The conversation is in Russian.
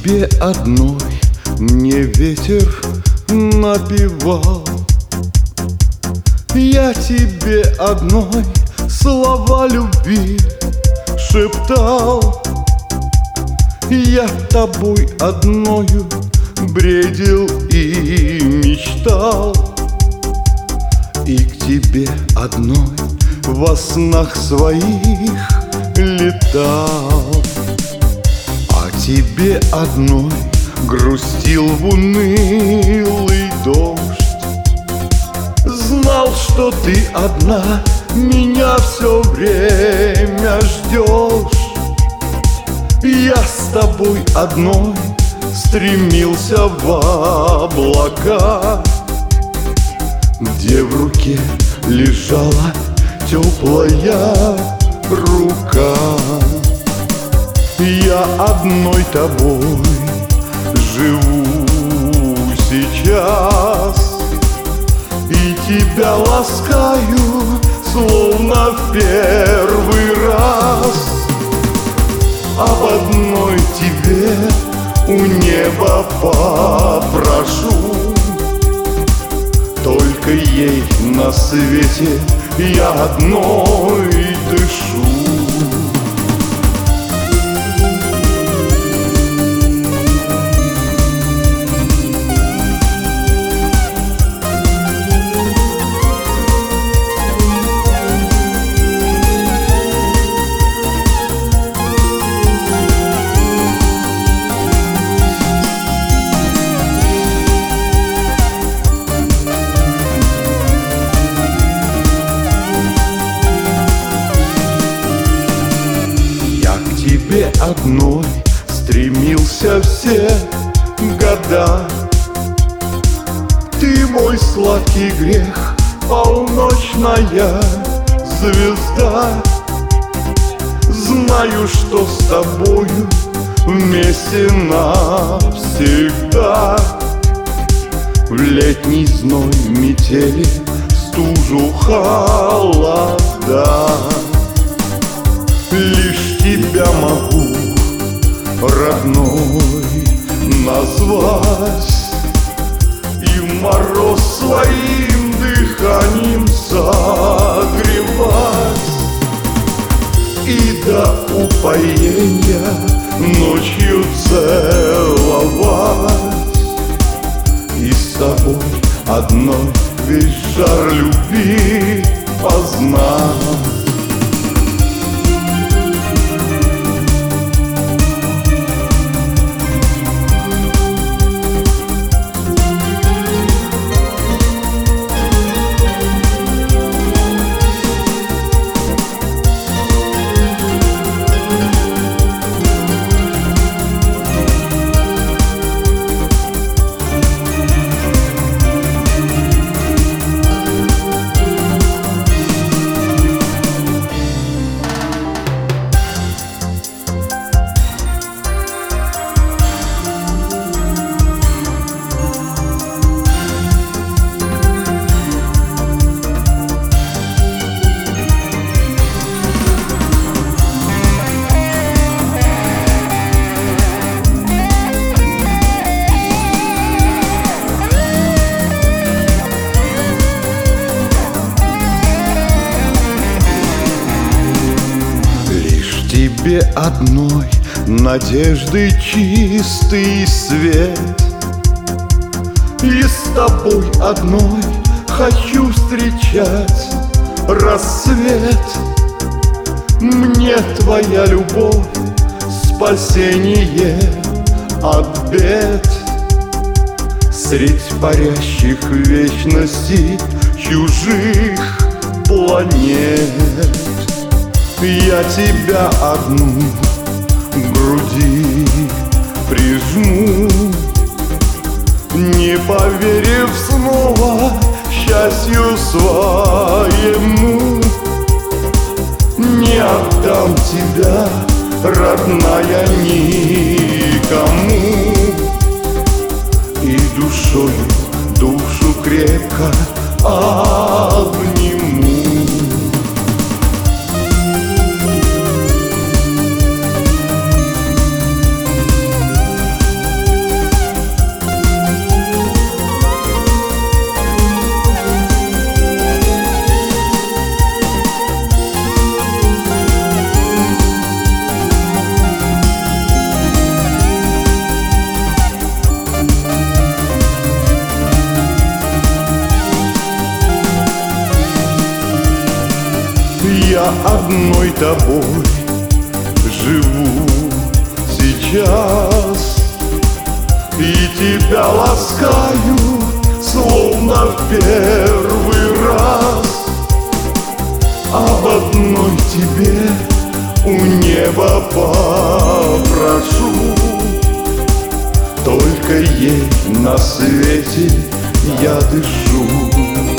тебе одной мне ветер напевал, я тебе одной слова любви шептал, я тобой одною бредил и мечтал, и к тебе одной во снах своих летал. А тебе одной грустил в унылый дождь, знал, что ты одна меня все время ждешь. Я с тобой одной стремился в облака, где в руке лежала теплая рука. Я одной тобой живу сейчас, и тебя ласкаю, словно в первый раз. Об одной тебе у неба попрошу, только ей на свете я одной дышу. Тебе одной стремился все года. Ты мой сладкий грех, полночная звезда. Знаю, что с тобою вместе навсегда. В летний зной метели, стужу холода. Лишь тебя могу родной назвать, и в мороз своим дыханием согревать, и до упоения ночью целовать, и с тобой одной весь жар любви познать. Тебе одной надежды чистый свет, и с тобой одной хочу встречать рассвет. Мне твоя любовь спасение от бед. Средь парящих вечностей чужих планет я тебя одну к груди прижму, не поверив снова счастью своему. Не отдам тебя, родная, никому, и душою душу крепко обниму. Я одной тобой живу сейчас, и тебя ласкаю, словно в первый раз. Об одной тебе у неба попрошу, только ей на свете я дышу.